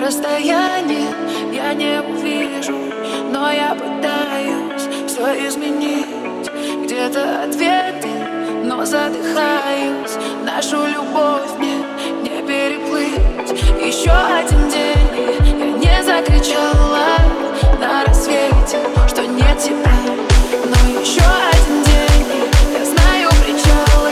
расстоянии я не увижу, но я пытаюсь все изменить. Где-то ответы, но задыхаюсь. Нашу любовь мне не переплыть. Еще один день, и я не закричала на рассвете, что нет тебя. Но еще один день, и я знаю причалы.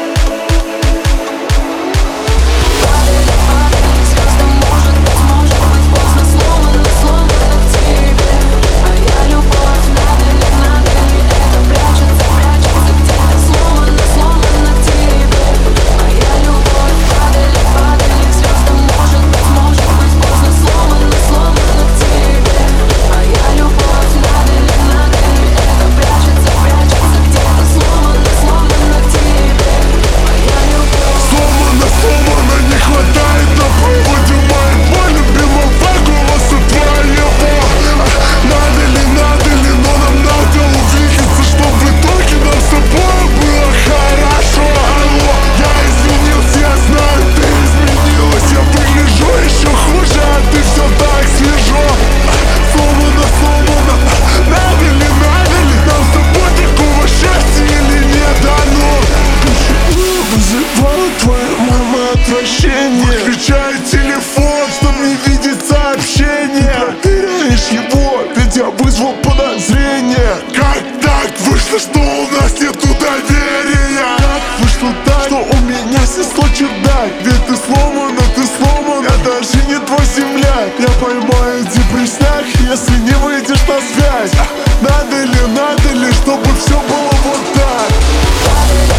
Падали, падали звезды, может быть поздно. Сломано, сломано в тебе. Моя любовь, надо ли это прячется, прячется где-то. Сломано, сломано в тебе. Моя любовь, падали, падали звезды, может быть поздно. Сломано, сломано в тебе. Моя любовь, надо ли это прячется, прячется где-то. Сломано, сломано в тебе. Моя любовь. Сломано, сломано, не хватает на проводе моей боли. Белого голоса твоего. Надо ли, но нам надо увидеться, чтоб в итоге нам с тобой было хорошо. Алло, я изменился, я знаю, ты изменилась. Я выгляжу еще хуже, а ты все так свежо. Сломано, сломано, надо ли нам с тобой такого счастья или нет? Оно вызывало твоя мама отвращение. Выключай телефон, чтоб не видеть сообщения. Проверяешь его, ведь я вызвал подозрение. Как так вышло, что у нас нету доверия? Как вышло так, что у меня снесло чердак? Ведь ты сломан, я даже не твой земляк. Я поймаю депресняк, если не выйдешь на связь. Надо ли, чтобы все было вот так?